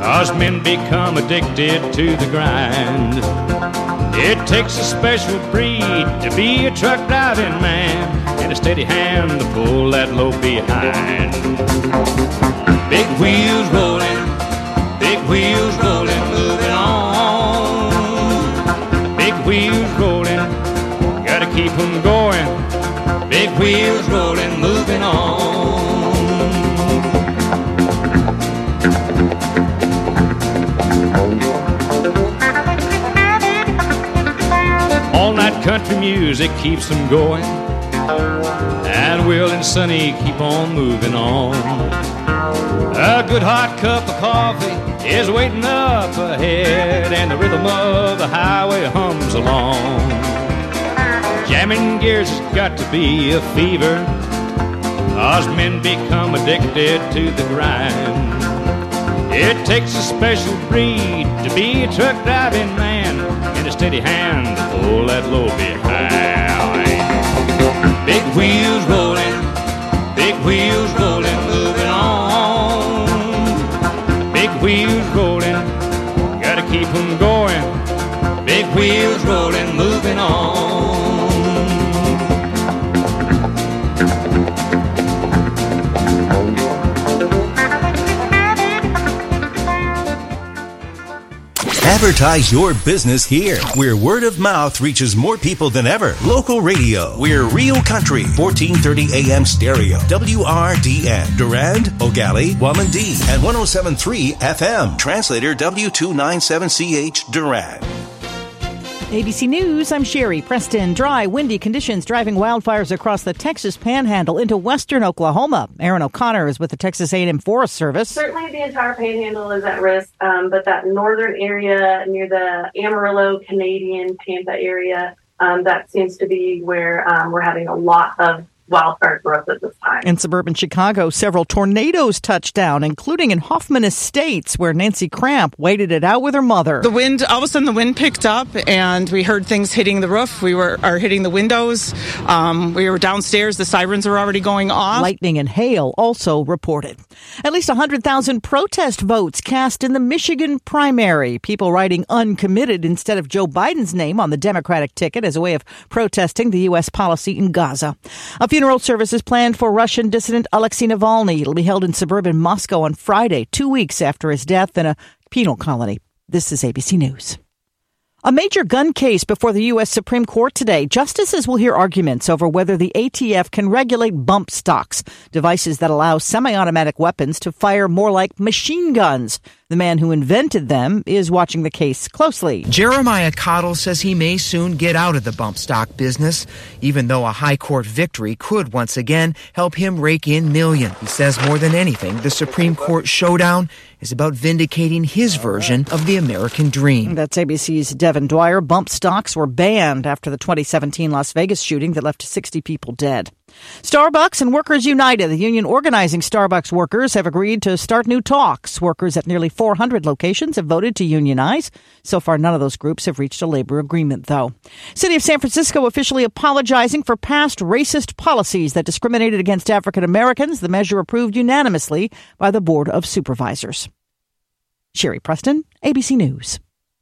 'cause men become addicted to the grind. It takes a special breed to be a truck driving man, and a steady hand to pull that load behind. Big wheels rolling, moving on. Big wheels rolling, gotta keep them going. Big wheels rolling, moving on. All-night country music keeps them going, and Will and Sonny keep on moving on. A good hot cup of coffee is waiting up ahead, and the rhythm of the highway hums along. Jamming gears has got to be a fever, 'cause men become addicted to the grind. It takes a special breed to be a truck driving man, and a steady hand to pull that load behind. Big wheels rolling, moving on. Big wheels rolling, gotta keep them going. Big wheels rolling, moving on. Advertise your business here, where word of mouth reaches more people than ever. Local radio. We're Real Country, 1430 AM stereo. WRDN. Durand, Ogali, Wamandee, and 107.3 FM. Translator W297CH Durand. ABC News, I'm Sherry Preston. Dry, windy conditions driving wildfires across the Texas Panhandle into western Oklahoma. Aaron O'Connor is with the Texas A&M Forest Service. Certainly the entire Panhandle is at risk, but that northern area near the Amarillo, Canadian, Tampa area, that seems to be where we're having a lot of wildfire growth at this time. In suburban Chicago, several tornadoes touched down, including in Hoffman Estates, where Nancy Cramp waited it out with her mother. The wind, all of a sudden the wind picked up, and we heard things hitting the roof. We were hitting the windows. We were downstairs. The sirens were already going off. Lightning and hail also reported. At least 100,000 protest votes cast in the Michigan primary. People writing uncommitted instead of Joe Biden's name on the Democratic ticket as a way of protesting the U.S. policy in Gaza. A funeral service is planned for Russian dissident Alexei Navalny. It'll be held in suburban Moscow on Friday, 2 weeks after his death in a penal colony. This is ABC News. A major gun case before the U.S. Supreme Court today. Justices will hear arguments over whether the ATF can regulate bump stocks, devices that allow semi-automatic weapons to fire more like machine guns. The man who invented them is watching the case closely. Jeremiah Cottle says he may soon get out of the bump stock business, even though a high court victory could once again help him rake in millions. He says more than anything, the Supreme Court showdown is about vindicating his version of the American dream. That's ABC's Devin Dwyer. Bump stocks were banned after the 2017 Las Vegas shooting that left 60 people dead. Starbucks and Workers United, the union organizing Starbucks workers, have agreed to start new talks. Workers at nearly 400 locations have voted to unionize. So far, none of those groups have reached a labor agreement, though. City of San Francisco officially apologizing for past racist policies that discriminated against African Americans. The measure approved unanimously by the Board of Supervisors. Sherry Preston, ABC News.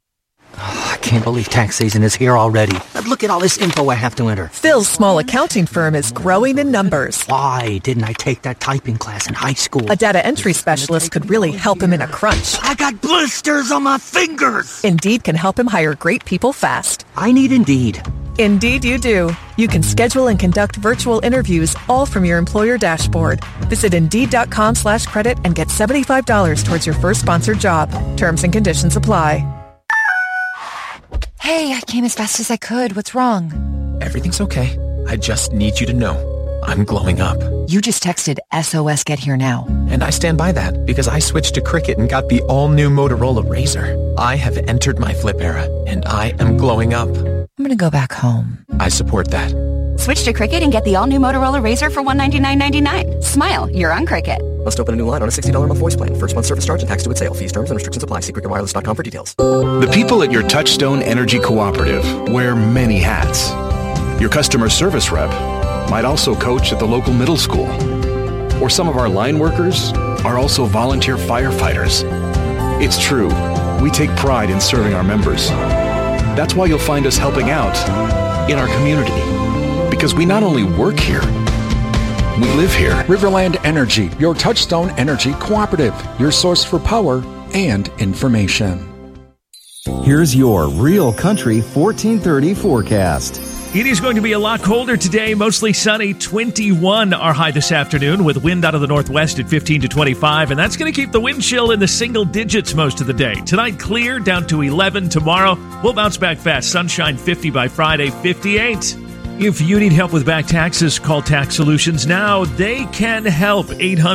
Oh, I can't believe tax season is here already. Look at all this info I have to enter. Phil's small accounting firm is growing in numbers. Why didn't I take that typing class in high school? A data entry specialist could really help him in a crunch. I got blisters on my fingers. Indeed can help him hire great people fast. I need Indeed. Indeed you do. You can schedule and conduct virtual interviews all from your employer dashboard. Visit Indeed.com/credit and get $75 towards your first sponsored job. Terms and conditions apply. Hey, I came as fast as I could. What's wrong? Everything's okay. I just need you to know I'm glowing up. You just texted SOS Get Here Now. And I stand by that because I switched to Cricket and got the all-new Motorola Razr. I have entered my flip era, and I am glowing up. I'm gonna go back home. I support that. Switch to Cricket and get the all-new Motorola Razr for $199.99. Smile, you're on Cricket. Must open a new line on a $60 a month voice plan. First month service charge and tax to its sale. Fees, terms, and restrictions apply. See cricketwireless.com for details. The people at your Touchstone Energy Cooperative wear many hats. Your customer service rep might also coach at the local middle school. Or some of our line workers are also volunteer firefighters. It's true. We take pride in serving our members. That's why you'll find us helping out in our community. Because we not only work here, we live here. Riverland Energy, your Touchstone Energy cooperative, your source for power and information. Here's your Real Country 1430 forecast. It is going to be a lot colder today, mostly sunny, 21 our high this afternoon, with wind out of the northwest at 15 to 25, and that's going to keep the wind chill in the single digits most of the day. Tonight, clear, down to 11. Tomorrow, we'll bounce back fast. Sunshine, 50 by Friday, 58. If you need help with back taxes, call Tax Solutions now. They can help.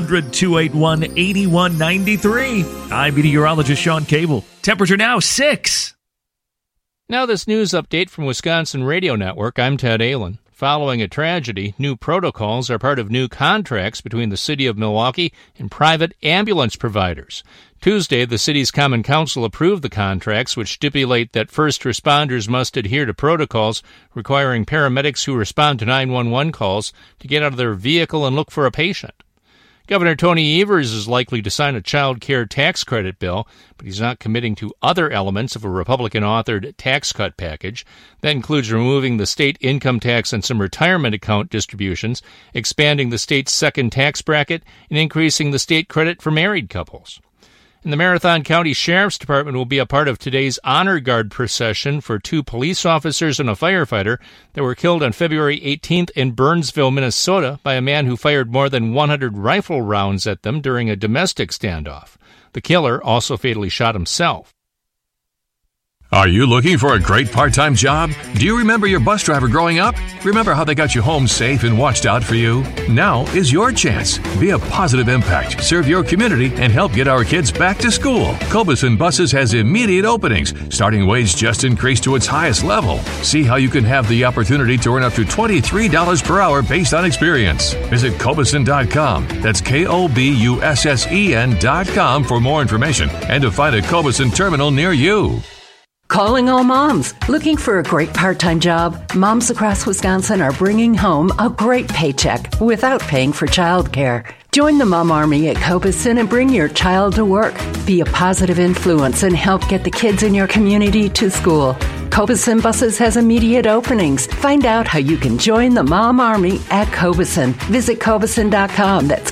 800-281-8193. I'm meteorologist Sean Cable. Temperature now 6. Now this news update from Wisconsin Radio Network. I'm Ted Allen. Following a tragedy, new protocols are part of new contracts between the City of Milwaukee and private ambulance providers. Tuesday, the city's Common Council approved the contracts, which stipulate that first responders must adhere to protocols requiring paramedics who respond to 911 calls to get out of their vehicle and look for a patient. Governor Tony Evers is likely to sign a child care tax credit bill, but he's not committing to other elements of a Republican-authored tax cut package. That includes removing the state income tax and some retirement account distributions, expanding the state's second tax bracket, and increasing the state credit for married couples. And the Marathon County Sheriff's Department will be a part of today's Honor Guard procession for 2 police officers and a firefighter that were killed on February 18th in Burnsville, Minnesota, by a man who fired more than 100 rifle rounds at them during a domestic standoff. The killer also fatally shot himself. Are you looking for a great part-time job? Do you remember your bus driver growing up? Remember how they got you home safe and watched out for you? Now is your chance. Be a positive impact, serve your community, and help get our kids back to school. Cobeson Buses has immediate openings. Starting wage just increased to its highest level. See how you can have the opportunity to earn up to $23 per hour based on experience. Visit Cobeson.com. That's Kobussen.com for more information and to find a Cobeson terminal near you. Calling all moms. Looking for a great part-time job? Moms across Wisconsin are bringing home a great paycheck without paying for childcare. Join the Mom Army at Cobeson and bring your child to work. Be a positive influence and help get the kids in your community to school. Cobeson Buses has immediate openings. Find out how you can join the Mom Army at Cobeson. Visit Cobeson.com. That's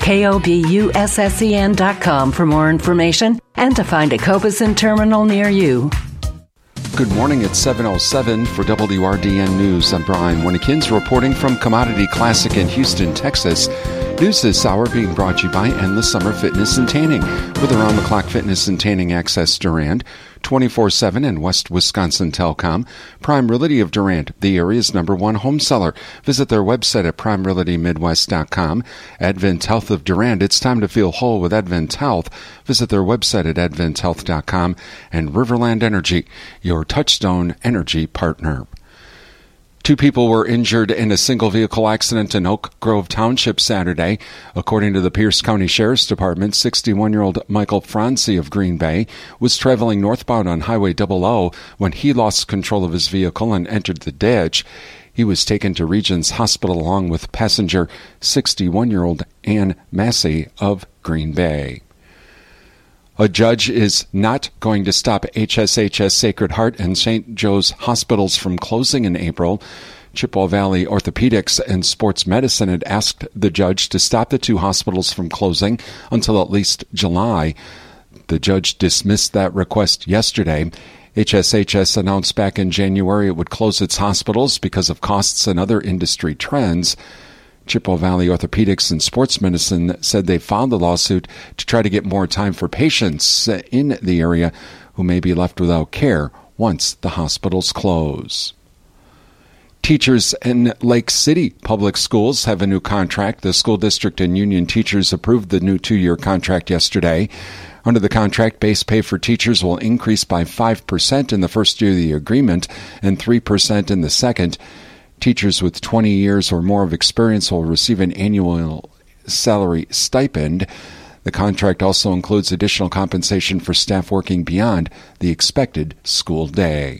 Kobussen.com for more information and to find a Cobeson terminal near you. Good morning, it's 7:07 for WRDN News. I'm Brian Winnekins reporting from Commodity Classic in Houston, Texas. News this hour being brought to you by Endless Summer Fitness and Tanning, with around-the-clock fitness and tanning access Durand, 24/7 and West Wisconsin Telecom. Prime Realty of Durand, the area's #1 home seller. Visit their website at primerealitymidwest.com. Advent Health of Durand, it's time to feel whole with Advent Health. Visit their website at adventhealth.com. And Riverland Energy, your Touchstone Energy partner. 2 people were injured in a single-vehicle accident in Oak Grove Township Saturday. According to the Pierce County Sheriff's Department, 61-year-old Michael Franzi of Green Bay was traveling northbound on Highway 00 when he lost control of his vehicle and entered the ditch. He was taken to Regions Hospital along with passenger 61-year-old Ann Massey of Green Bay. A judge is not going to stop HSHS Sacred Heart and St. Joe's hospitals from closing in April. Chippewa Valley Orthopedics and Sports Medicine had asked the judge to stop the 2 hospitals from closing until at least July. The judge dismissed that request yesterday. HSHS announced back in January it would close its hospitals because of costs and other industry trends. Chippewa Valley Orthopedics and Sports Medicine said they filed the lawsuit to try to get more time for patients in the area who may be left without care once the hospitals close. Teachers in Lake City Public Schools have a new contract. The school district and union teachers approved the new 2-year contract yesterday. Under the contract, base pay for teachers will increase by 5% in the first year of the agreement and 3% in the second. Teachers with 20 years or more of experience will receive an annual salary stipend. The contract also includes additional compensation for staff working beyond the expected school day.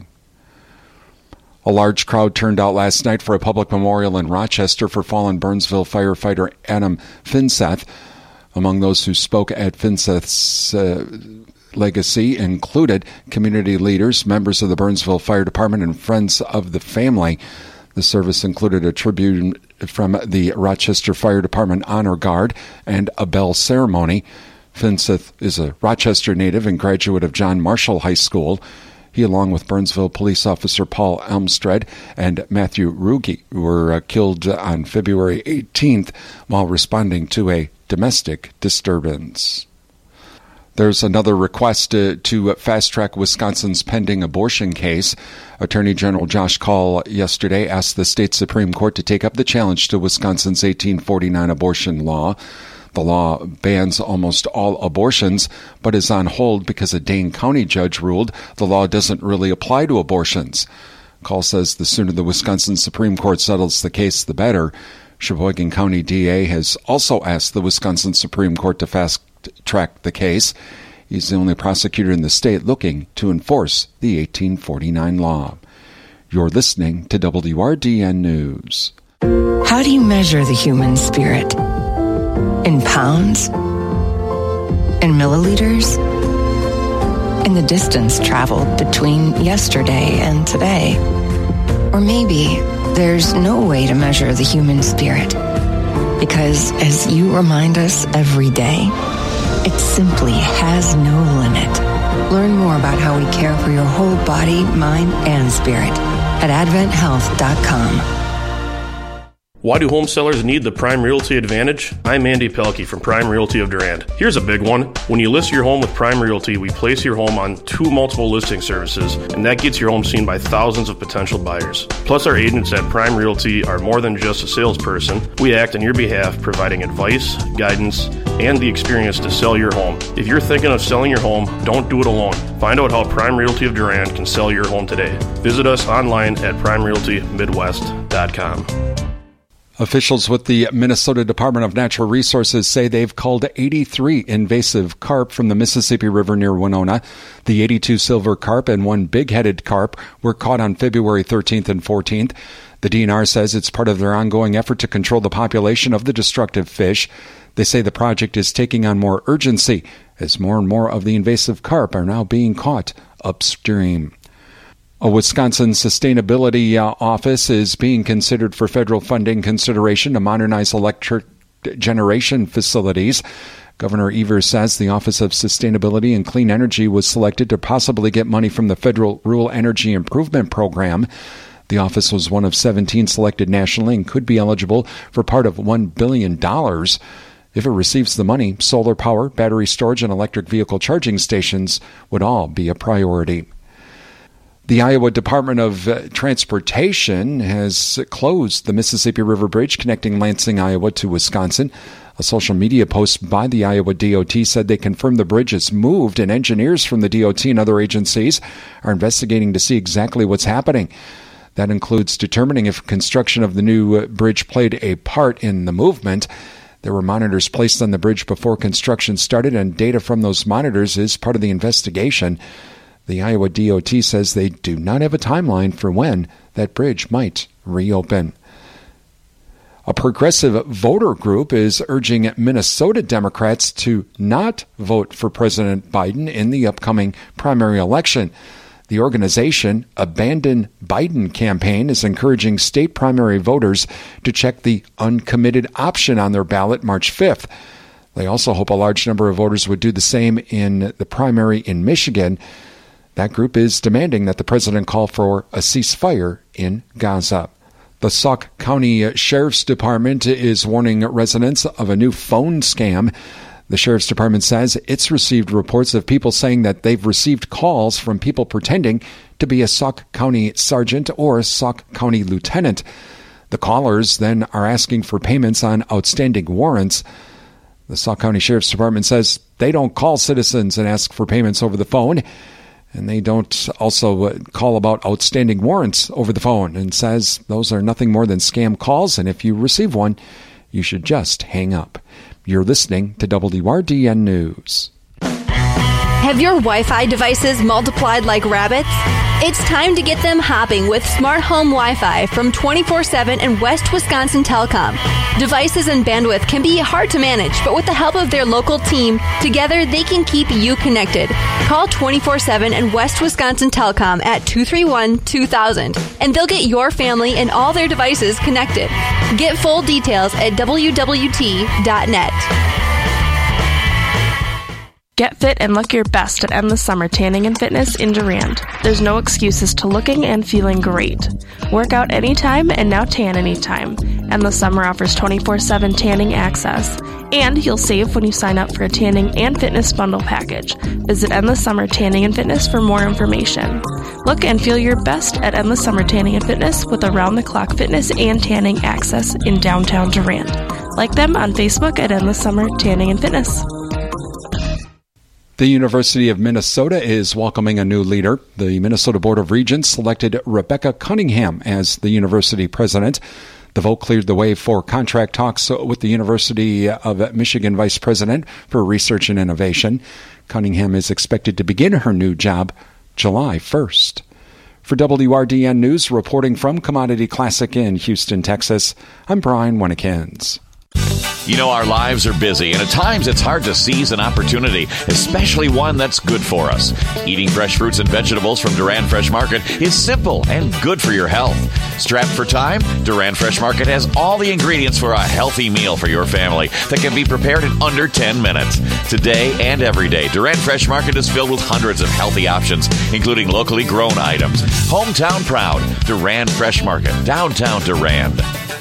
A large crowd turned out last night for a public memorial in Rochester for fallen Burnsville firefighter Adam Finseth. Among those who spoke at Finseth's legacy included community leaders, members of the Burnsville Fire Department, and friends of the family. The service included a tribute from the Rochester Fire Department Honor Guard and a bell ceremony. Finseth is a Rochester native and graduate of John Marshall High School. He, along with Burnsville police officer Paul Elmstead and Matthew Ruge, were killed on February 18th while responding to a domestic disturbance. There's another request to fast-track Wisconsin's pending abortion case. Attorney General Josh Kaul yesterday asked the state Supreme Court to take up the challenge to Wisconsin's 1849 abortion law. The law bans almost all abortions, but is on hold because a Dane County judge ruled the law doesn't really apply to abortions. Kaul says the sooner the Wisconsin Supreme Court settles the case, the better. Sheboygan County DA has also asked the Wisconsin Supreme Court to fast-track the case. He's the only prosecutor in the state looking to enforce the 1849 law. You're listening to WRDN News. How do you measure the human spirit? In pounds? In milliliters? In the distance traveled between yesterday and today? Or maybe there's no way to measure the human spirit, because as you remind us every day, it simply has no limit. Learn more about how we care for your whole body, mind, and spirit at AdventHealth.com. Why do home sellers need the Prime Realty Advantage? I'm Andy Pelkey from Prime Realty of Durand. Here's a big one. When you list your home with Prime Realty, we place your home on 2 multiple listing services, and that gets your home seen by thousands of potential buyers. Plus, our agents at Prime Realty are more than just a salesperson. We act on your behalf, providing advice, guidance, and the experience to sell your home. If you're thinking of selling your home, don't do it alone. Find out how Prime Realty of Durand can sell your home today. Visit us online at primerealtymidwest.com. Officials with the Minnesota Department of Natural Resources say they've culled 83 invasive carp from the Mississippi River near Winona. The 82 silver carp and 1 big-headed carp were caught on February 13th and 14th. The DNR says it's part of their ongoing effort to control the population of the destructive fish. They say the project is taking on more urgency as more and more of the invasive carp are now being caught upstream. A Wisconsin Sustainability Office is being considered for federal funding consideration to modernize electric generation facilities. Governor Evers says the Office of Sustainability and Clean Energy was selected to possibly get money from the Federal Rural Energy Improvement Program. The office was one of 17 selected nationally and could be eligible for part of $1 billion. If it receives the money, solar power, battery storage, and electric vehicle charging stations would all be a priority. The Iowa Department of Transportation has closed the Mississippi River Bridge connecting Lansing, Iowa to Wisconsin. A social media post by the Iowa DOT said they confirmed the bridge is moved, and engineers from the DOT and other agencies are investigating to see exactly what's happening. That includes determining if construction of the new bridge played a part in the movement. There were monitors placed on the bridge before construction started, and data from those monitors is part of the investigation. The Iowa DOT says they do not have a timeline for when that bridge might reopen. A progressive voter group is urging Minnesota Democrats to not vote for President Biden in the upcoming primary election. The organization Abandon Biden Campaign is encouraging state primary voters to check the uncommitted option on their ballot March 5th. They also hope a large number of voters would do the same in the primary in Michigan. That group is demanding that the president call for a ceasefire in Gaza. The Sauk County Sheriff's Department is warning residents of a new phone scam. The Sheriff's Department says it's received reports of people saying that they've received calls from people pretending to be a Sauk County sergeant or a Sauk County lieutenant. The callers then are asking for payments on outstanding warrants. The Sauk County Sheriff's Department says they don't call citizens and ask for payments over the phone. And they don't also call about outstanding warrants over the phone, and says those are nothing more than scam calls, and if you receive one, you should just hang up. You're listening to WRDN News. Have your Wi-Fi devices multiplied like rabbits? It's time to get them hopping with Smart Home Wi-Fi from 24/7 and West Wisconsin Telecom. Devices and bandwidth can be hard to manage, but with the help of their local team, together they can keep you connected. Call 24/7 and West Wisconsin Telecom at 231-2000, and they'll get your family and all their devices connected. Get full details at wwt.net. Get fit and look your best at Endless Summer Tanning and Fitness in Durand. There's no excuses to looking and feeling great. Work out anytime and now tan anytime. Endless Summer offers 24/7 tanning access. And you'll save when you sign up for a tanning and fitness bundle package. Visit Endless Summer Tanning and Fitness for more information. Look and feel your best at Endless Summer Tanning and Fitness with around-the-clock fitness and tanning access in downtown Durand. Like them on Facebook at Endless Summer Tanning and Fitness. The University of Minnesota is welcoming a new leader. The Minnesota Board of Regents selected Rebecca Cunningham as the university president. The vote cleared the way for contract talks with the University of Michigan Vice President for Research and Innovation. Cunningham is expected to begin her new job July 1st. For WRDN News, reporting from Commodity Classic in Houston, Texas, I'm Brian Winnikins. You know, our lives are busy, and at times it's hard to seize an opportunity, especially one that's good for us. Eating fresh fruits and vegetables from Durand Fresh Market is simple and good for your health. Strapped for time, Durand Fresh Market has all the ingredients for a healthy meal for your family that can be prepared in under 10 minutes. Today and every day, Durand Fresh Market is filled with hundreds of healthy options, including locally grown items. Hometown proud, Durand Fresh Market, downtown Durand.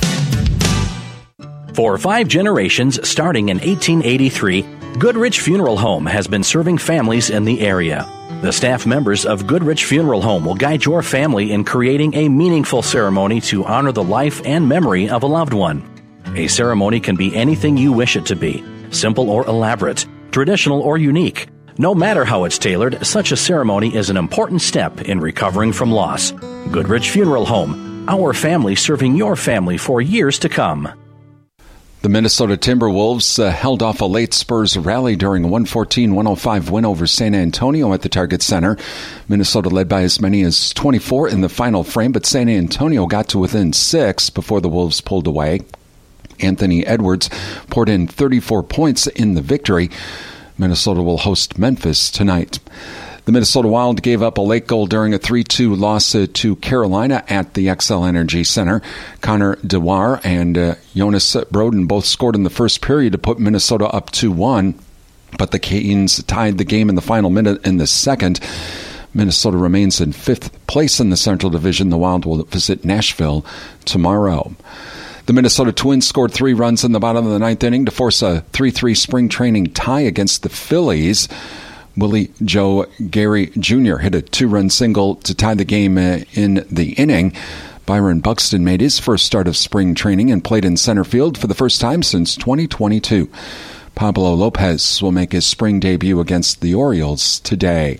For 5 generations, starting in 1883, Goodrich Funeral Home has been serving families in the area. The staff members of Goodrich Funeral Home will guide your family in creating a meaningful ceremony to honor the life and memory of a loved one. A ceremony can be anything you wish it to be, simple or elaborate, traditional or unique. No matter how it's tailored, such a ceremony is an important step in recovering from loss. Goodrich Funeral Home, our family serving your family for years to come. The Minnesota Timberwolves held off a late Spurs rally during a 114-105 win over San Antonio at the Target Center. Minnesota led by as many as 24 in the final frame, but San Antonio got to within 6 before the Wolves pulled away. Anthony Edwards poured in 34 points in the victory. Minnesota will host Memphis tonight. The Minnesota Wild gave up a late goal during a 3-2 loss to Carolina at the XL Energy Center. Connor Dewar and Jonas Broden both scored in the first period to put Minnesota up 2-1, but the Canes tied the game in the final minute in the second. Minnesota remains in 5th place in the Central Division. The Wild will visit Nashville tomorrow. The Minnesota Twins scored 3 runs in the bottom of the 9th inning to force a 3-3 spring training tie against the Phillies. Willie Joe Gary Jr. hit a 2-run single to tie the game in the inning. Byron Buxton made his first start of spring training and played in center field for the first time since 2022. Pablo Lopez will make his spring debut against the Orioles today.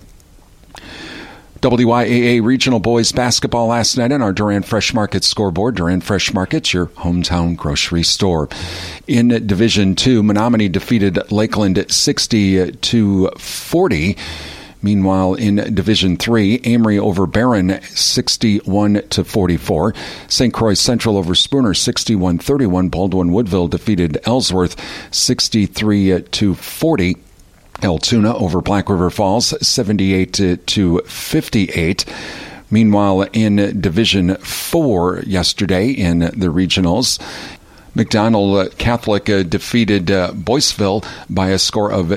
WIAA Regional Boys Basketball last night on our Durand Fresh Market scoreboard. Durand Fresh Market, your hometown grocery store. In Division 2, Menominee defeated Lakeland 60-40. Meanwhile, in Division 3, Amory over Barron 61-44. St. Croix Central over Spooner 61-31. Baldwin Woodville defeated Ellsworth 63-40. Altoona over Black River Falls 78-58. Meanwhile, in Division 4 yesterday in the regionals, McDonald Catholic defeated Boyceville by a score of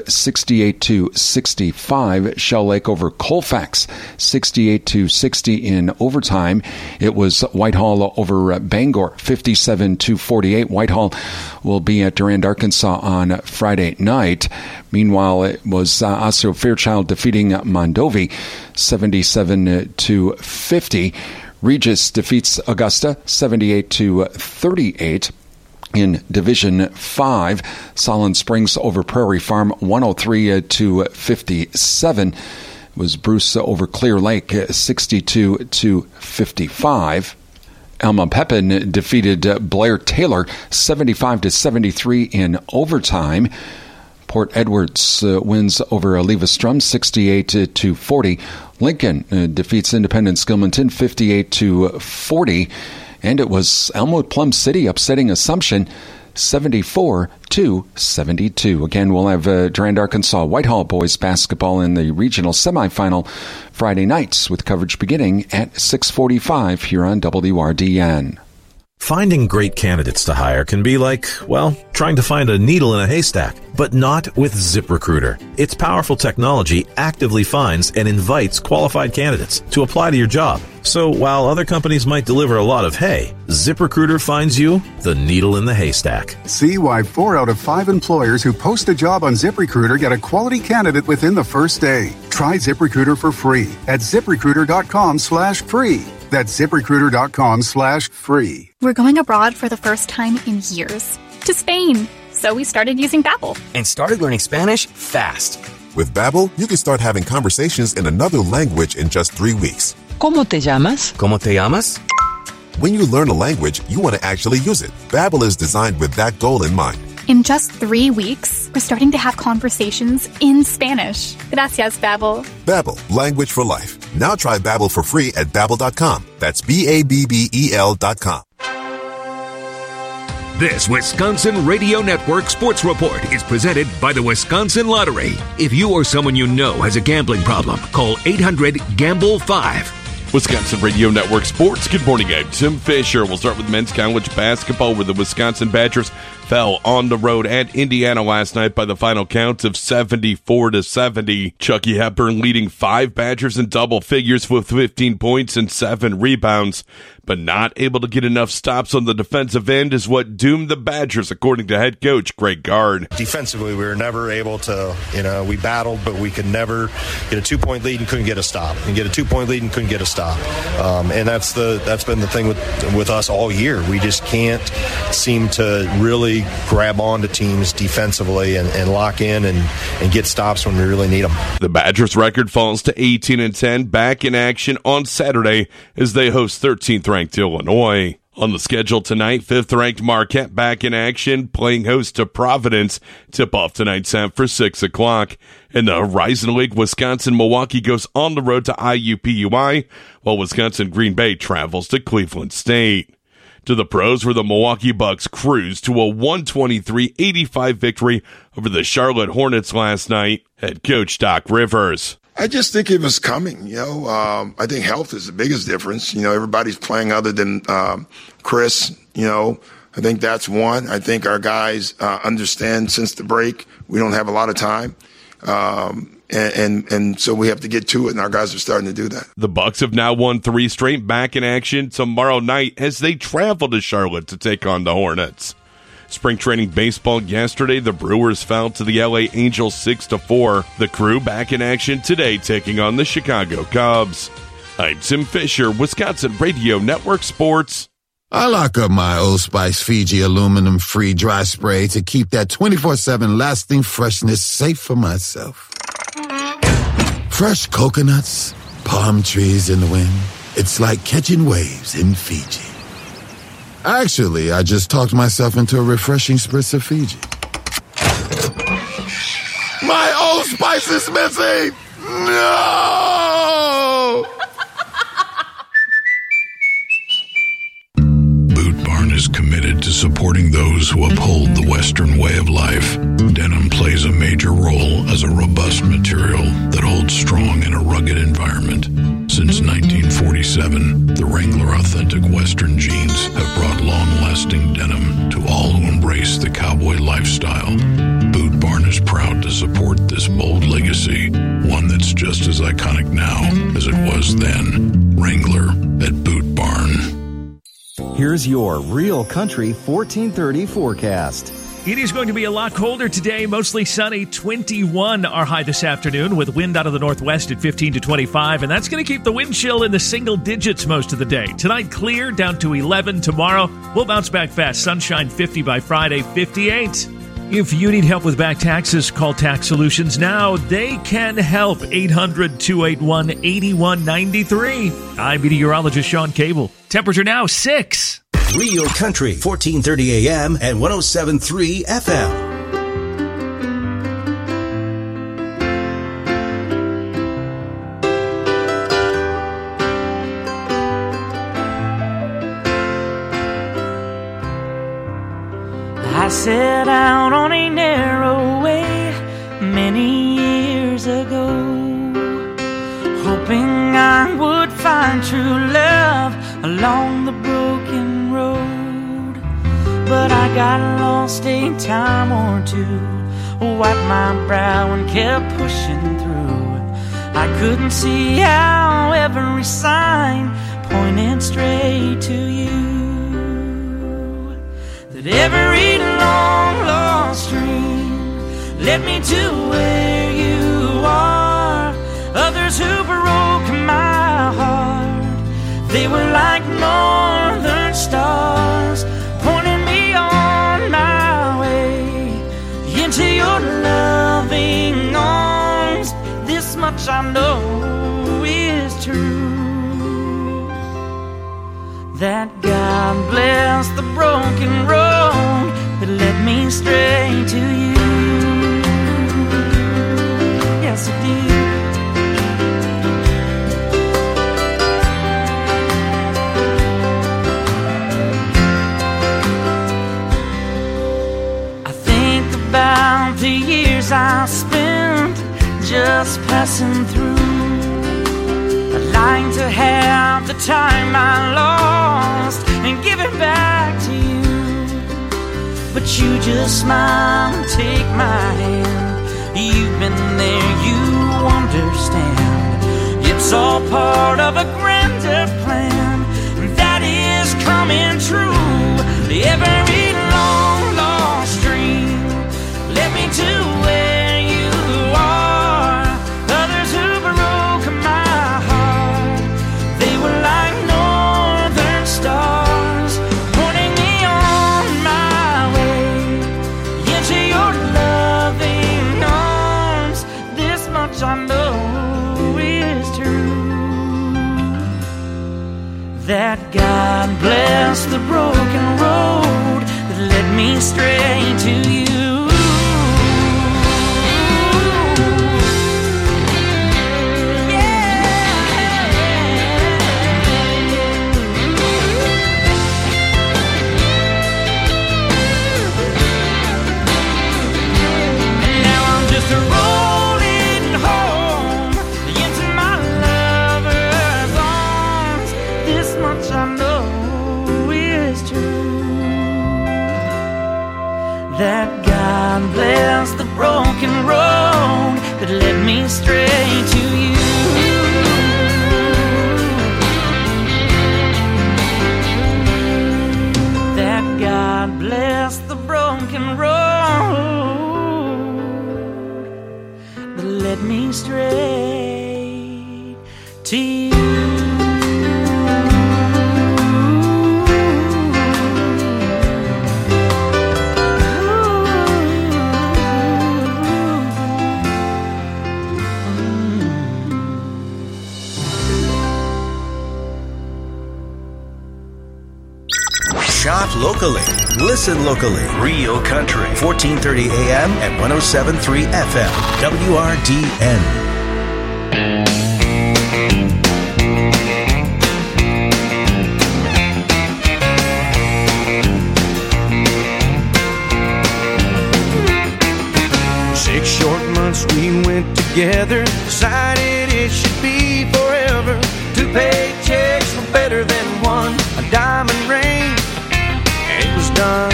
68-65. Shell Lake over Colfax 68-60 in overtime. It was Whitehall over Bangor 57-48. Whitehall will be at Durand, Arkansas on Friday night. Meanwhile, it was Osseo Fairchild defeating Mondovi 77-50. Regis defeats Augusta 78-38. In Division 5, Solon Springs over Prairie Farm 103-57. It was Bruce over Clear Lake 62-55. Alma Pepin defeated Blair Taylor 75-73 in overtime. Port Edwards wins over Levi-Strum 68-40. Lincoln defeats Independence Gilmanton 58-40. And it was Elmwood Plum City upsetting Assumption 74-72. Again, we'll have Durand, Arkansas, Whitehall boys basketball in the regional semifinal Friday nights with coverage beginning at 6:45 here on WRDN. Finding great candidates to hire can be like, well, trying to find a needle in a haystack, but not with ZipRecruiter. Its powerful technology actively finds and invites qualified candidates to apply to your job. So while other companies might deliver a lot of hay, ZipRecruiter finds you the needle in the haystack. See why 4 out of 5 employers who post a job on ZipRecruiter get a quality candidate within the first day. Try ZipRecruiter for free at ZipRecruiter.com/free. That's ZipRecruiter.com/free. We're going abroad for the first time in years. To Spain. So we started using Babbel. And started learning Spanish fast. With Babbel, you can start having conversations in another language in just 3 weeks. ¿Cómo te llamas? ¿Cómo te llamas? When you learn a language, you want to actually use it. Babbel is designed with that goal in mind. In just 3 weeks, we're starting to have conversations in Spanish. Gracias, Babbel. Babbel, language for life. Now try Babbel for free at Babbel.com. That's BABBEL.com. This Wisconsin Radio Network Sports Report is presented by the Wisconsin Lottery. If you or someone you know has a gambling problem, call 800-GAMBLE-5. Wisconsin Radio Network Sports. Good morning, I'm Tim Fisher. We'll start with men's college basketball, where the Wisconsin Badgers fell on the road at Indiana last night by the final count of 74-70. Chucky Hepburn leading 5 Badgers in double figures with 15 points and 7 rebounds, but not able to get enough stops on the defensive end is what doomed the Badgers, according to head coach Greg Gard. Defensively, we were never able to, we battled, but we could never get a 2-point lead and couldn't get a stop, and get a 2-point lead and couldn't get a stop. And that's been the thing with us all year. We just can't seem to really grab onto teams defensively and lock in and get stops when we really need them. The Badgers' record falls to 18-10, back in action on Saturday as they host 13th-ranked Illinois. On the schedule tonight, 5th-ranked Marquette back in action, playing host to Providence. Tip-off tonight set for 6 o'clock. In the Horizon League, Wisconsin-Milwaukee goes on the road to IUPUI, while Wisconsin-Green Bay travels to Cleveland State. To the pros, where the Milwaukee Bucks cruised to a 123-85 victory over the Charlotte Hornets last night. Head coach Doc Rivers. I just think it was coming, I think health is the biggest difference. Everybody's playing other than Chris, I think that's one. I think our guys understand since the break we don't have a lot of time. And so we have to get to it, and our guys are starting to do that. The Bucks have now won 3 straight, back in action tomorrow night as they travel to Charlotte to take on the Hornets. Spring training baseball yesterday, the Brewers fell to the LA Angels 6-4. The Crew back in action today, taking on the Chicago Cubs. I'm Tim Fisher, Wisconsin Radio Network Sports. I lock up my Old Spice Fiji aluminum-free dry spray to keep that 24/7 lasting freshness safe for myself. Fresh coconuts, palm trees in the wind. It's like catching waves in Fiji. Actually, I just talked myself into a refreshing spritz of Fiji. My Old Spice is missing! No! Boot Barn is committed to supporting those who uphold the Western way of life. Denim plays a major role as a robust material that holds strong in a rugged environment. Since 1947, the Wrangler Authentic Western jeans have brought long-lasting denim to all who embrace the cowboy lifestyle. Boot Barn is proud to support this bold legacy, one that's just as iconic now as it was then. Wrangler at Boot Barn. Here's your Real Country 1430 forecast. It is going to be a lot colder today, mostly sunny, 21 our high this afternoon, with wind out of the northwest at 15 to 25, and that's going to keep the wind chill in the single digits most of the day. Tonight, clear, down to 11 tomorrow. We'll bounce back fast. Sunshine 50 by Friday, 58. If you need help with back taxes, call Tax Solutions now. They can help. 800-281-8193. I'm meteorologist Sean Cable. Temperature now 6. Real Country, 1430 AM and 107.3 FM. I set out on a narrow way many years ago, hoping I would find true love along the broken road. But I got lost a time or two, wiped my brow and kept pushing through. I couldn't see how every sign pointed straight to you. That every long lost dream led me to where you are. Others who broke my heart, they were like northern stars, pointing me on my way into your loving arms. This much I know is true, that God bless the broken road that led me straight to you. Yes, it did. I think about the years I spent just passing through, lying to have the time I lost and give it back to you. But you just smile and take my hand. You've been there, you understand. It's all part of a grander plan that is coming true. Every long lost dream led me to where you are. Others who broke my heart, they were like northern stars, pointing me on my way into your loving arms. This much I know is true, that God bless the broken road that led me straight to you. That God bless the broken road that led me straight to you. That God bless the broken road that led me straight to you. Shop locally. Listen locally. Real Country. 1430 AM and 107.3 FM. WRDN. 6 short months we went together, decided it should be forever. 2 paychecks were better than one, a diamond ring, and it was done.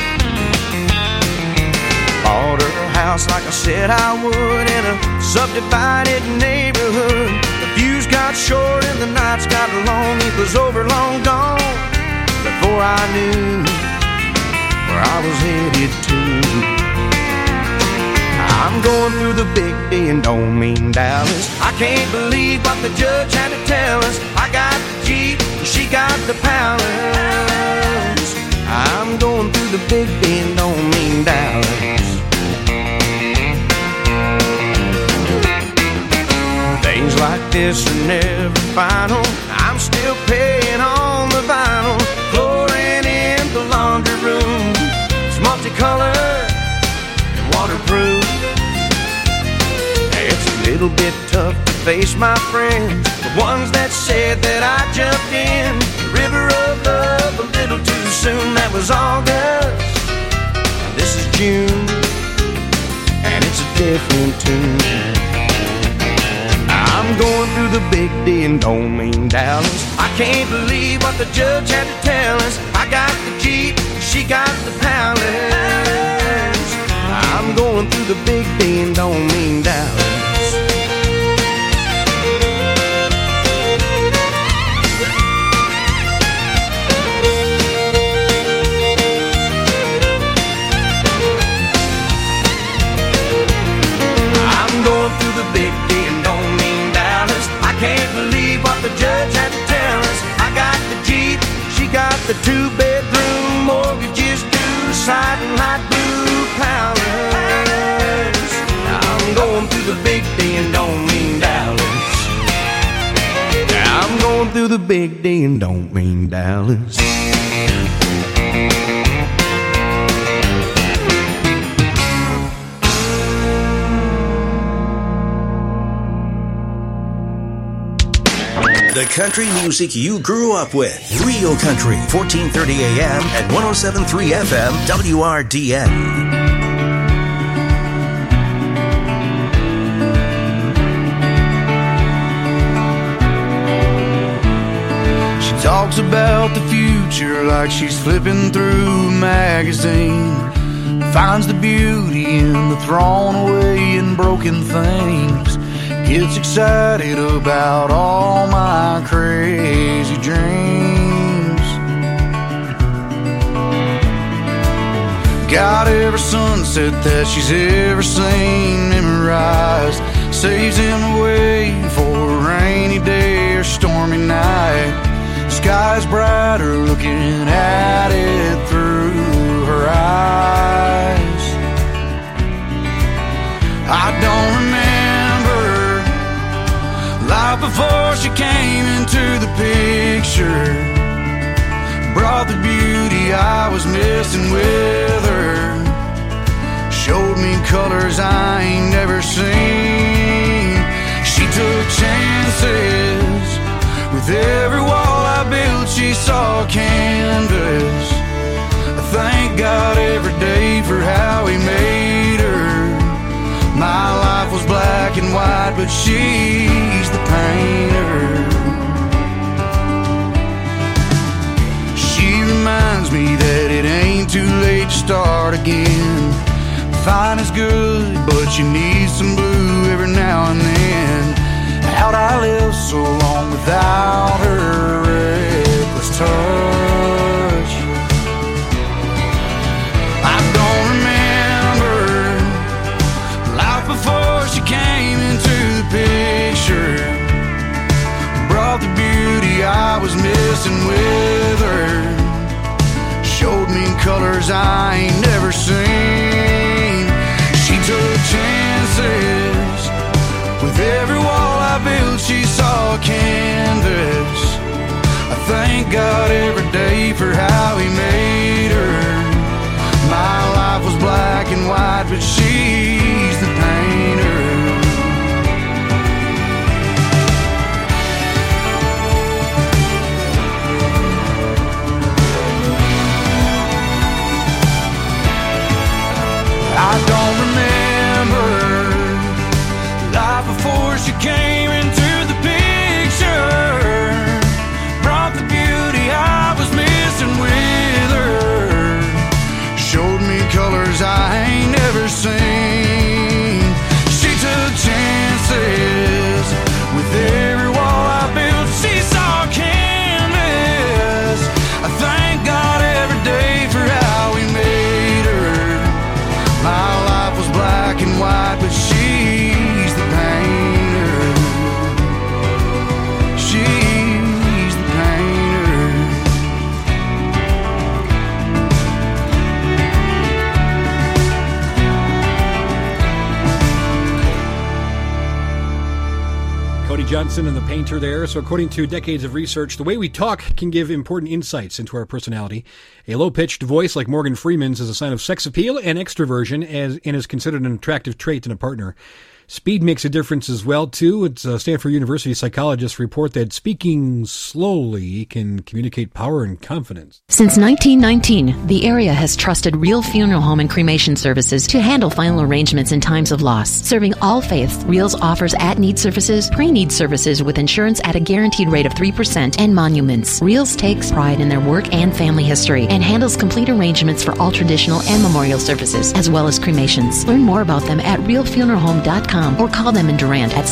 Bought her a house like I said I would, in a subdivided neighborhood. The views got short and the nights got long. It was over, long gone, before I knew where I was headed to. I'm going through the big D and don't mean Dallas. I can't believe what the judge had to tell us. I got the Jeep and she got the palace. I'm going through the big D and don't mean Dallas. Things like this are never final. I'm still paying on the vinyl. Flooring in the laundry room, it's multicolored and waterproof. It's a little bit tough to face my friends, the ones that said that I jumped in the river of love a little too soon. That was August This is June, and it's a different tune. I'm going through the big D and don't mean Dallas. I can't believe what the judge had to tell us. I got the Jeep, she got the Palace. I'm going through the big D and don't mean Dallas. I'm going through the big D and don't mean Dallas. I can't believe what the judge had to tell us. I got the Jeep, she got the 2-bedroom, mortgages due, sliding light blue Palace. I'm going through the big D and don't mean Dallas. I'm going through the big D and don't mean Dallas. The country music you grew up with. Real Country, 1430 AM and 107.3 FM, WRDN. She talks about the future like she's flipping through a magazine. Finds the beauty in the thrown away and broken things. Gets excited about all my crazy dreams. Got every sunset that she's ever seen memorized. Saves him away for a rainy day or stormy night. Sky's brighter looking at it through her eyes. I don't remember life before she came into the picture. Brought the beauty I was missing with her. Showed me colors I ain't never seen. She took chances. With every wall I built she saw canvas. I thank God every day for how he made her. My life was black and white, but she's the painter. She reminds me that it ain't too late to start again. Fine is good, but you need some blue every now and then. How'd I live so long without her reckless touch? I don't remember life before she came into the picture. Brought the beauty I was missing with her. Showed me colors I ain't never seen. She took chances. With every wall I built she saw canvas. I thank God every day for how he made her. My life was black and white, but she's the painter. I don't remember life before she came into the picture. Brought the beauty I was missing with her. Showed me colors I ain't never seen. She took chances. With every wall I built she saw canvas. I thank God every day for how he made her. My life was black and white, but she's the painter. She's the painter. Cody Johnson and the Painter there. So according to decades of research, the way we talk can give important insights into our personality. A low-pitched voice like Morgan Freeman's is a sign of sex appeal and extroversion and is considered an attractive trait in a partner. Speed makes a difference as well, too. It's Stanford University psychologists report that speaking slowly can communicate power and confidence. Since 1919, the area has trusted Real Funeral Home and Cremation Services to handle final arrangements in times of loss. Serving all faiths, Reals offers at-need services, pre-need services with insurance at a guaranteed rate of 3%, and monuments. Reals takes pride in their work and family history and handles complete arrangements for all traditional and memorial services, as well as cremations. Learn more about them at realfuneralhome.com or call them in Durant at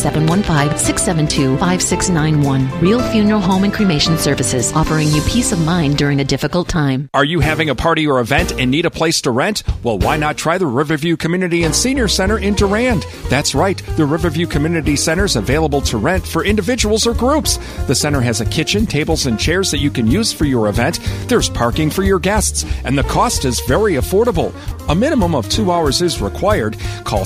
715-672-5691. Real Funeral Home and Cremation Services, offering you peace of mind during a difficult time. Are you having a party or event and need a place to rent? Well, why not try the Riverview Community and Senior Center in Durand? That's right, the Riverview Community Center is available to rent for individuals or groups. The center has a kitchen, tables, and chairs that you can use for your event. There's parking for your guests, and the cost is very affordable. A minimum of 2 hours is required. Call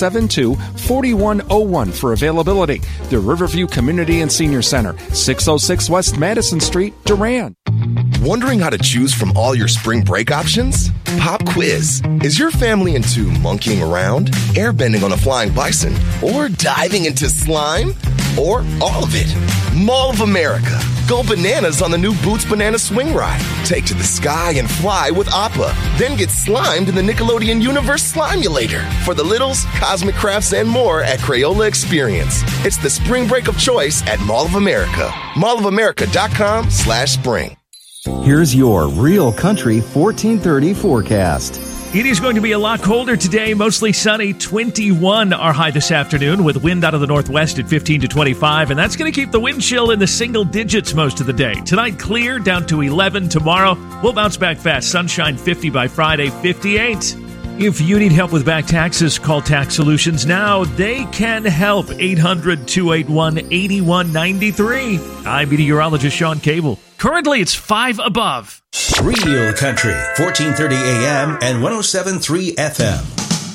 672-4101 for availability. The Riverview Community and Senior Center, 606 West Madison Street, Durand. Wondering how to choose from all your spring break options? Pop quiz. Is your family into monkeying around, airbending on a flying bison, or diving into slime? Or all of it? Mall of America. Go bananas on the new Boots Banana Swing Ride. Take to the sky and fly with Appa. Then get slimed in the Nickelodeon Universe Slimulator. For the littles, cosmic crafts, and more at Crayola Experience. It's the spring break of choice at Mall of America. mallofamerica.com/spring. Here's your Real Country 1430 forecast. It is going to be a lot colder today, mostly sunny, 21 our high this afternoon, with wind out of the northwest at 15 to 25, and that's going to keep the wind chill in the single digits most of the day. Tonight, clear, down to 11. Tomorrow, we'll bounce back fast. Sunshine 50 by Friday, 58. If you need help with back taxes, call Tax Solutions now. They can help. 800-281-8193. I'm meteorologist Sean Cable. Currently, it's 5 above. Real Country, 1430 AM and 107.3 FM.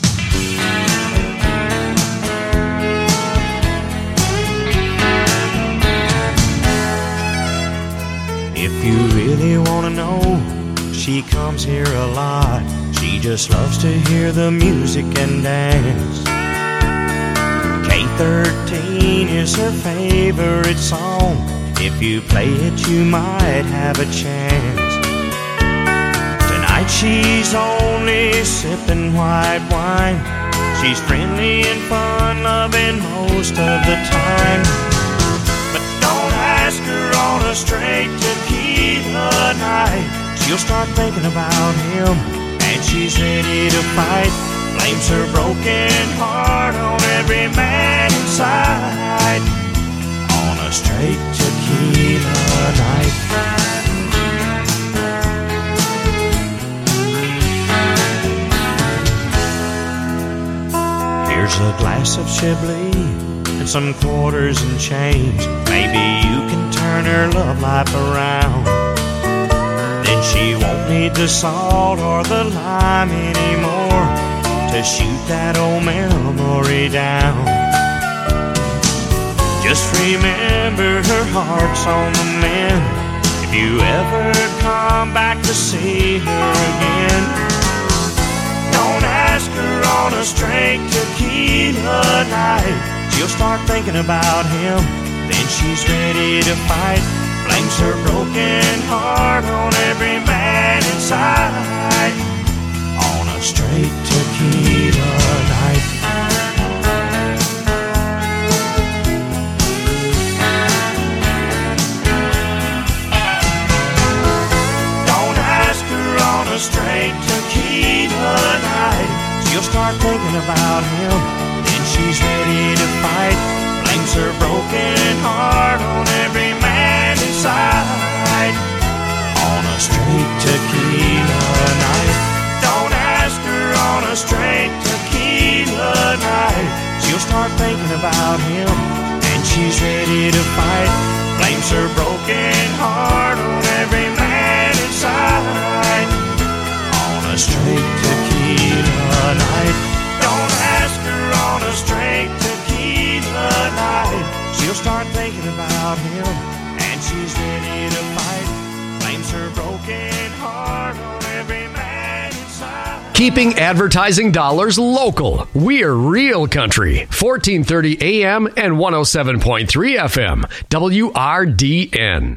If you really want to know, she comes here a lot. She just loves to hear the music and dance. K13 is her favorite song. If you play it, you might have a chance. Tonight she's only sipping white wine. She's friendly and fun-loving most of the time. But don't ask her on a straight tequila night. She'll start thinking about him, and she's ready to fight. Blames her broken heart on every man inside. On a straight tequila night. Here's a glass of Chablis and some quarters and change. Maybe you can turn her love life around. Then she won't need the salt or the lime anymore to shoot that old memory down. Just remember her heart's on the mend. If you ever come back to see her again, don't ask her on a straight tequila night. She'll start thinking about him, then she's ready to fight. Blames her broken heart on every man inside. On a straight tequila night. Straight tequila night. She'll start thinking about him, then she's ready to fight. Blames her broken heart on every man inside. On a straight tequila night. Don't ask her on a straight tequila night. She'll start thinking about him, and she's ready to fight. Blames her broken heart on every man inside. A straight tequila night. Don't ask her on a straight tequila night. She'll start thinking about him, and she's ready to fight. Blames her broken heart on every man inside. Keeping advertising dollars local. We're Real Country. 1430 AM and 107.3 FM. WRDN.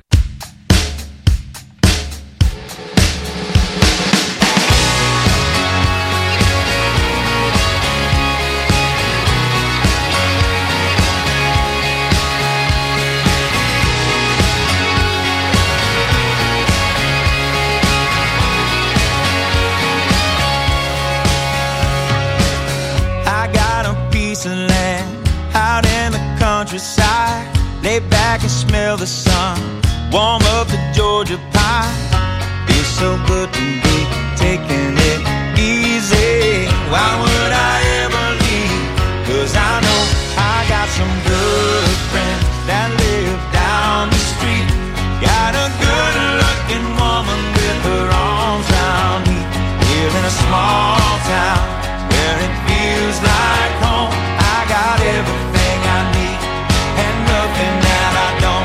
Countryside, lay back and smell the sun, warm up the Georgia pie. Feels so good to be taking it easy. Why would I ever leave? 'Cause I know I got some good friends that live down the street. Got a good looking woman with her arms around me. Here in a small town where it feels like home. I got everything I need and nothing that I don't.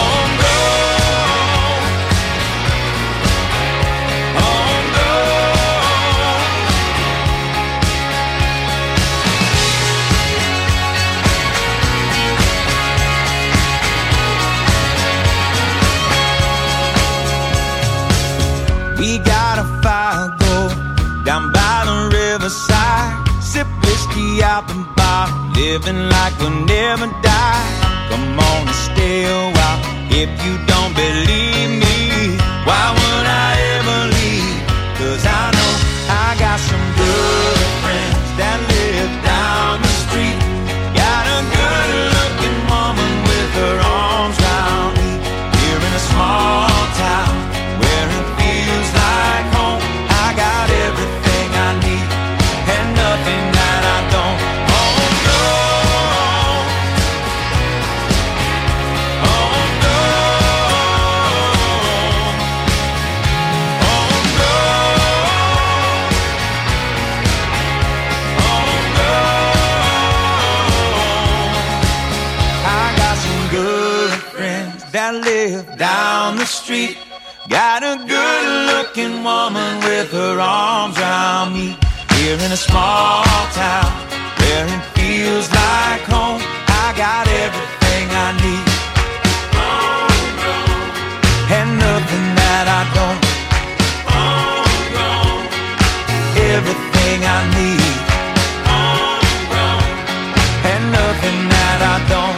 We got a fire go down by the riverside. Sip whiskey out the bar, living like we'll never die. Come on and stay a while if you don't believe me. Why would I ever leave? 'Cause I know I got some good friends that live down the street. Got a good looking woman with her arms round me. Here in a small town where it feels like home. I got everything I need and nothing that I don't. That live down the street. Got a good looking woman with her arms around me. Here in a small town where it feels like home. I got everything I need and nothing that I don't. Everything I need and nothing that I don't.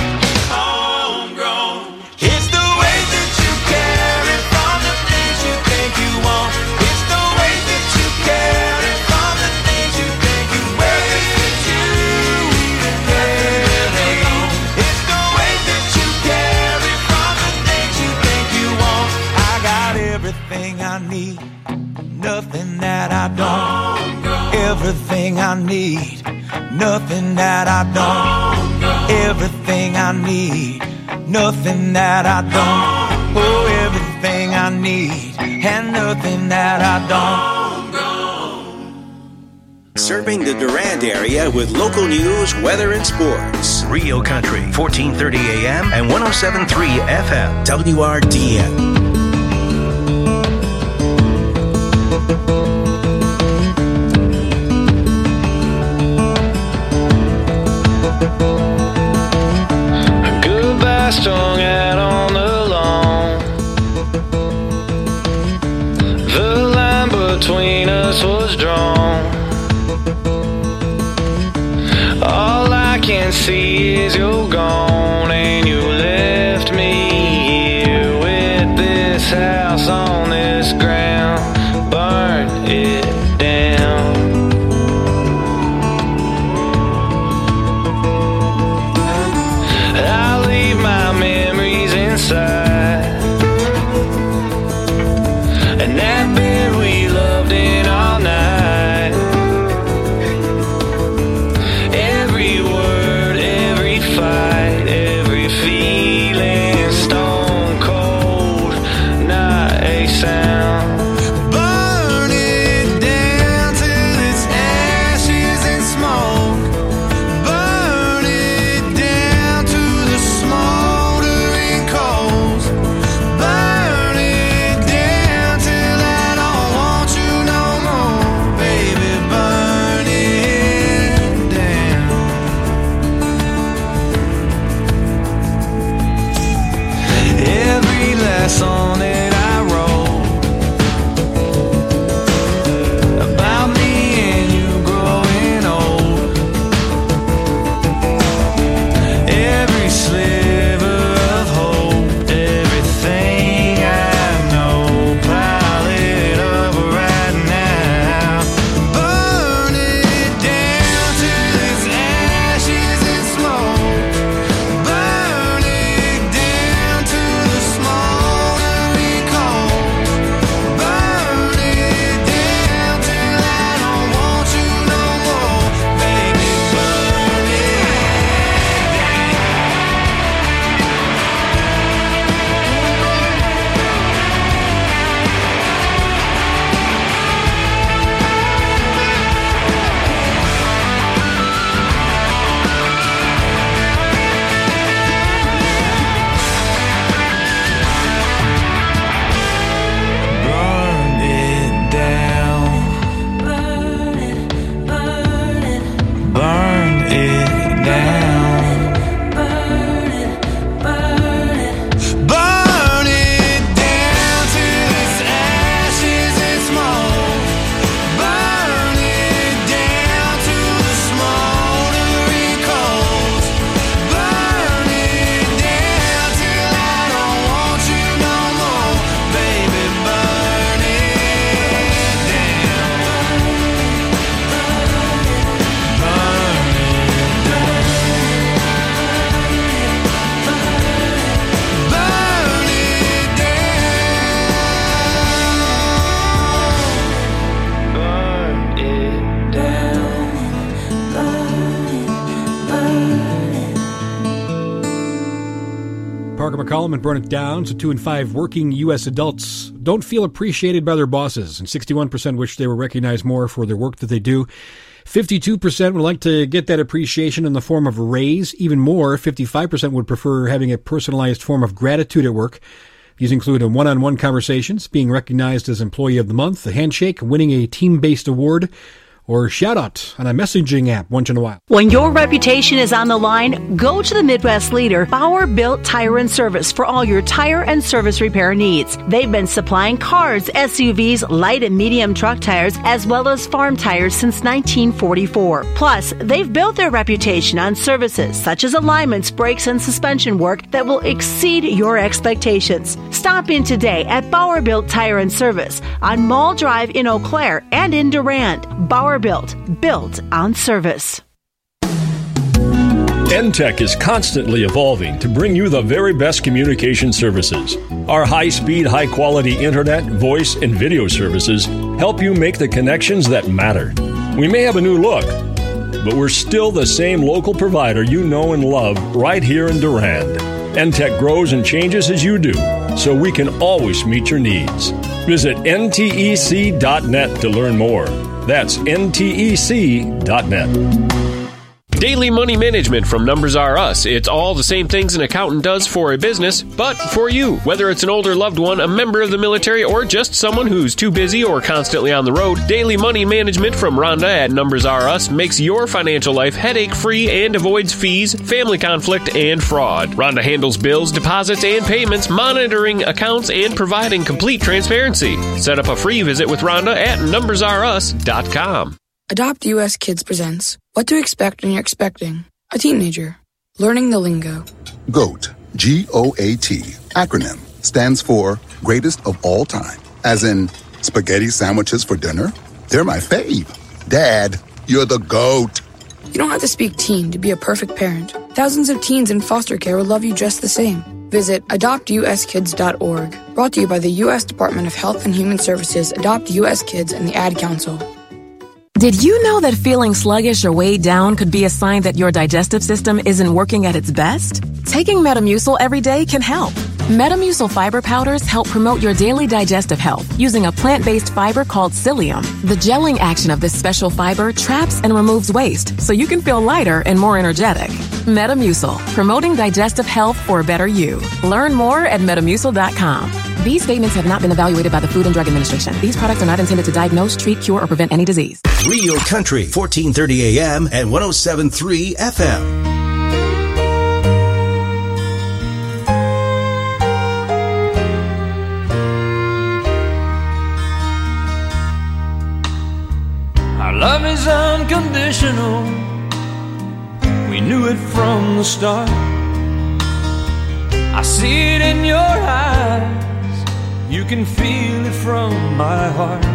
Everything I need, nothing that I don't. Everything I need, nothing that I don't. Everything I need, nothing that I don't. Oh, everything I need, and nothing that I don't. Serving the Durand area with local news, weather, and sports. Rio Country, 1430 AM and 107.3 FM. WRDN. Goodbye strung out on the lawn. The line between us was drawn. All I can see is you're gone, and you left me here with this house on this ground. Burn it down. I leave my memories inside, and that bed we loved in all night. Every word, every fight, every feeling, stone cold, not a sound. Parker McCollum and Burn It Down. So 2 in 5 working U.S. adults don't feel appreciated by their bosses, and 61% wish they were recognized more for their work that they do. 52% would like to get that appreciation in the form of a raise. Even more, 55% would prefer having a personalized form of gratitude at work. These include one-on-one conversations, being recognized as Employee of the Month, a handshake, winning a team-based award, or shout-out on a messaging app once in a while. When your reputation is on the line, go to the Midwest leader, Bauer Built Tire and Service, for all your tire and service repair needs. They've been supplying cars, SUVs, light and medium truck tires, as well as farm tires since 1944. Plus, they've built their reputation on services such as alignments, brakes, and suspension work that will exceed your expectations. Stop in today at Bauer Built Tire and Service on Mall Drive in Eau Claire and in Durand. Bauer Built on service. NTEC is constantly evolving to bring you the very best communication services. Our high-speed, high-quality internet, voice, and video services help you make the connections that matter. We may have a new look, but we're still the same local provider you know and love right here in Durand. NTEC grows and changes as you do, so we can always meet your needs. Visit ntec.net to learn more. That's ntec.net. Daily money management from Numbers R Us. It's all the same things an accountant does for a business, but for you. Whether it's an older loved one, a member of the military, or just someone who's too busy or constantly on the road, daily money management from Rhonda at Numbers R Us makes your financial life headache-free and avoids fees, family conflict, and fraud. Rhonda handles bills, deposits, and payments, monitoring accounts, and providing complete transparency. Set up a free visit with Rhonda at numbersrus.com. Adopt US Kids presents What to Expect When You're Expecting a Teenager. Learning the lingo. GOAT, G-O-A-T, acronym, stands for Greatest of All Time. As in, spaghetti sandwiches for dinner? They're my fave. Dad, you're the GOAT. You don't have to speak teen to be a perfect parent. Thousands of teens in foster care will love you just the same. Visit adoptuskids.org. Brought to you by the U.S. Department of Health and Human Services, Adopt U.S. Kids, and the Ad Council. Did you know that feeling sluggish or weighed down could be a sign that your digestive system isn't working at its best? Taking Metamucil every day can help. Metamucil fiber powders help promote your daily digestive health using a plant-based fiber called psyllium. The gelling action of this special fiber traps and removes waste so you can feel lighter and more energetic. Metamucil, promoting digestive health for a better you. Learn more at Metamucil.com. These statements have not been evaluated by the Food and Drug Administration. These products are not intended to diagnose, treat, cure, or prevent any disease. Real Country, 1430 AM and 107.3 FM. Our love is unconditional. We knew it from the start. I see it in your eyes. You can feel it from my heart.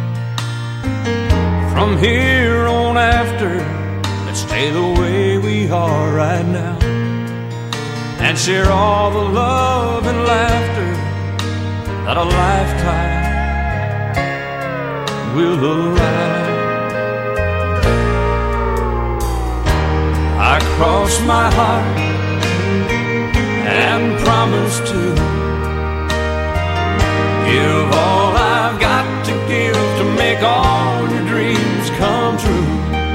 From here on after, let's stay the way we are right now and share all the love and laughter that a lifetime will allow. I cross my heart and promise to give all I've got to give to make all your dreams come true.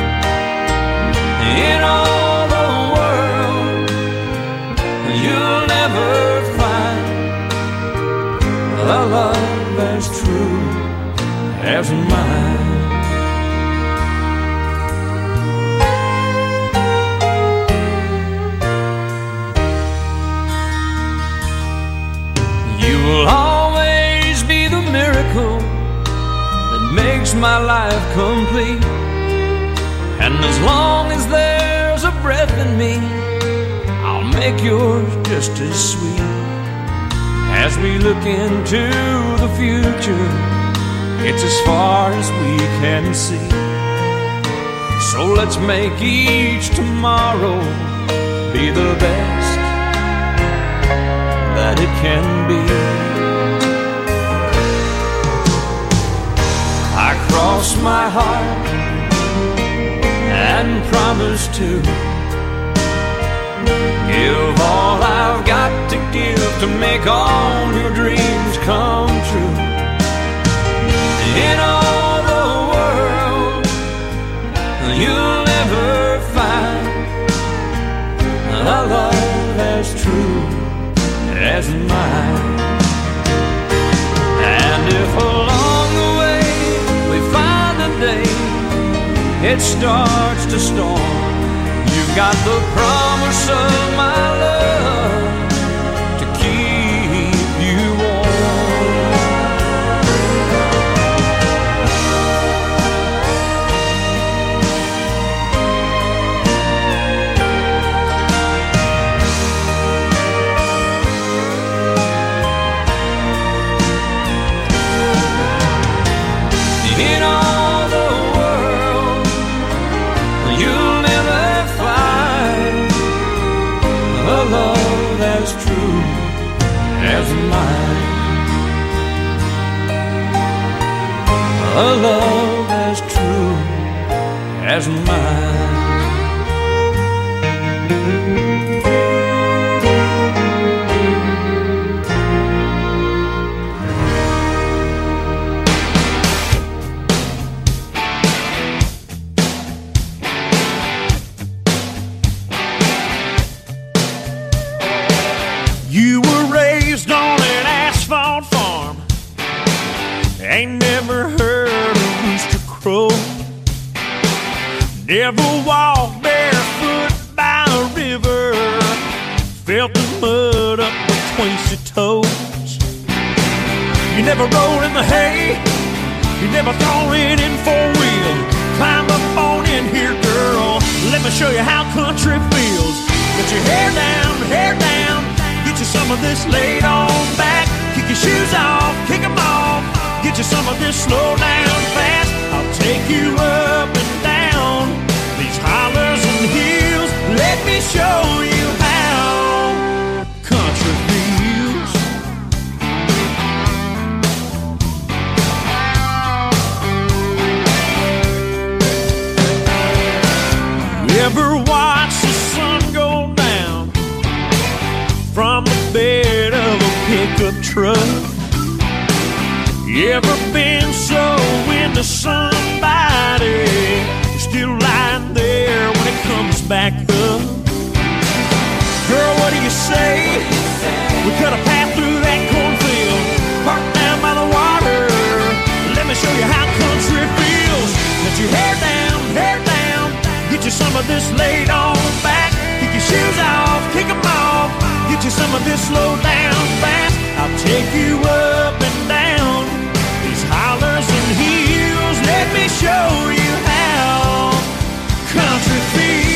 In all the world, you'll never find a love as true as mine. You will always be the miracle that makes my life complete. And as long as there's a breath in me, I'll make yours just as sweet. As we look into the future, it's as far as we can see. So let's make each tomorrow be the best that it can be. I cross my heart and promise to give all I've got to give as mine. And if along the way we find a day it starts to storm, you've got the promise of my love to keep you warm. In all the world, you'll never find a love as true as mine. A love as true as mine. You were raised on an asphalt farm, ain't never heard a rooster crow, never walked barefoot by a river, felt the mud up between your toes. You never rolled in the hay, you never thrown it in four-wheel. Climb up on in here, girl, let me show you how country feels. Get your hair down, get you some of this laid on back. Kick your shoes off, kick them off. Get you some of this slow down fast. I'll take you up and down these hollers and hills. Let me show you how country feels. You ever watch the sun go down from the bed of a pickup truck? You ever been so into somebody you're still lying there when it comes back up? Girl, what do you say? We cut a path through that cornfield, parked down by the water. Let me show you how country feels. Let your hair down, get you some of this laid on back. Kick your shoes off, kick them off. Get you some of this slow down fast. I'll take you up and down these hollers and hills. Let me show you how country feels.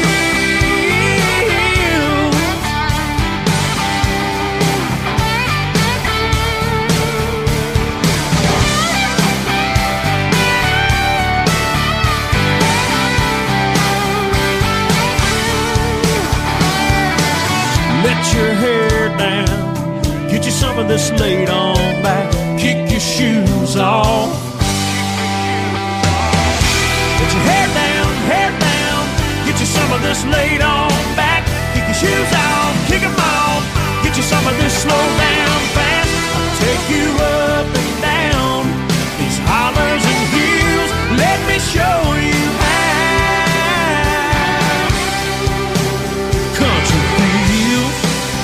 Let your hair down, get you some of this laid on back. Kick your shoes off. Let your hair down, get you some of this laid on back. Kick your shoes off, kick them off. Get you some of this slow down fast. I'll take you up and down these hollers and hills. Let me show you how country feels.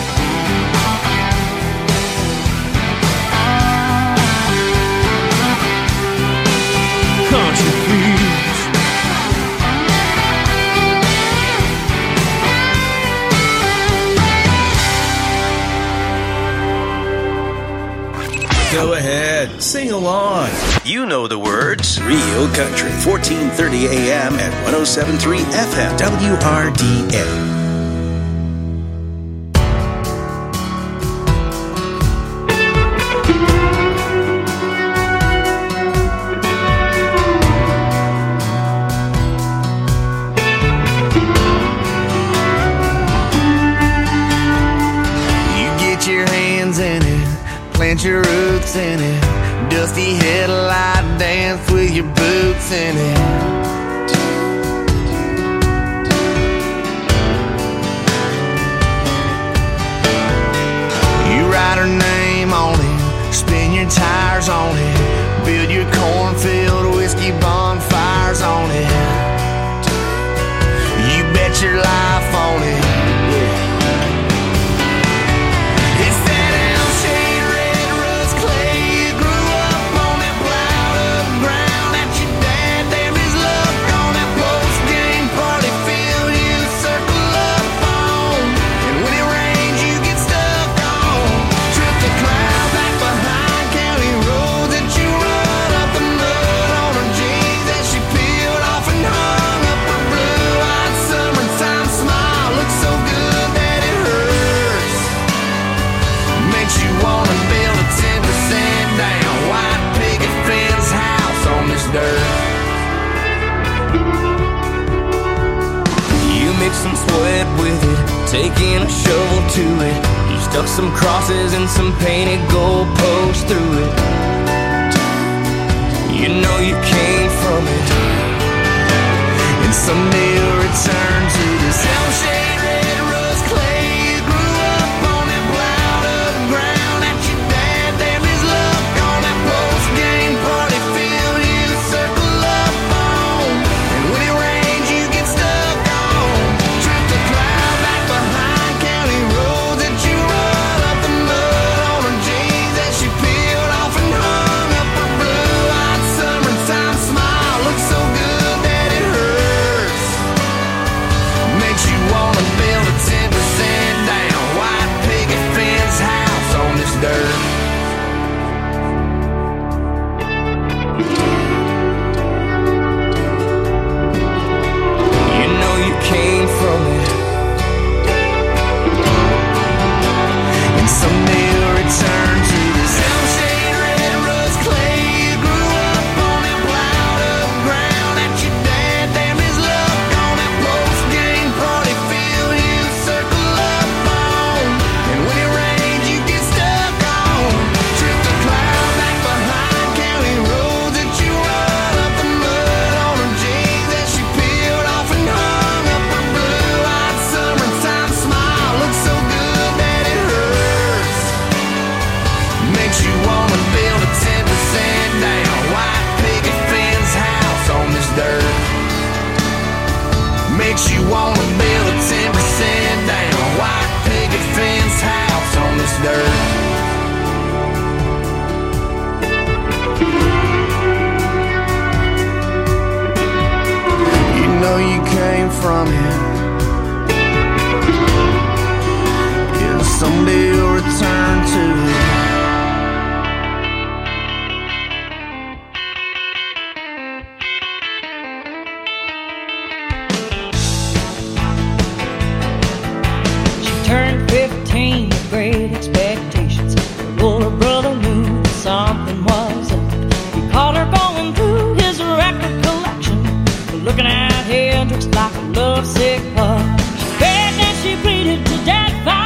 Country feels. Go ahead, sing along. You know the words. Real Country, 1430 AM and 107.3 FM, WRDN. Your roots in it, dusty headlight dance with your boots in it. You write her name on it, spin your tires on it, build your cornfield whiskey bonfires on it. You bet your life on it. It's wet with it, taking a shovel to it. He stuck some crosses and some painted goalposts through it. You know you came from it, and someday you'll return to this shell-shade red rust clay. You grew up on that plowed up ground that your dad damned his luck on that post-game party field you circle up on. And when it rains you get stuck on, trip the cloud back behind county roads that you run up the mud on her jeans that she peeled off and hung up her blue-eyed summertime smile. Looks so good that it hurts, makes you wanna build a 10% down white picket fence house on this dirt. You know you came from it, and someday you'll return to this shell-shade red rust clay. You grew up on that plowed up ground that your dad damned his luck on that post-game party field you circle up on. And when it rains you get stuck on, trip the cloud back behind county roads that you run up the mud on her jeans that she peeled off and hung up her blue-eyed summertime smile. Looks so good that it hurts, makes you wanna build a 10% down white picket fence house on this dirt. Makes you wanna build a 10% down white picket fence house on this dirt. You know you came from it, yeah, someday you'll return to it. She turned 15 with great expectations. Well, her brother knew that something was up. He caught her going through his record collection, looking at Hendrix like a lovesick pup. She begged and she pleaded to Dad,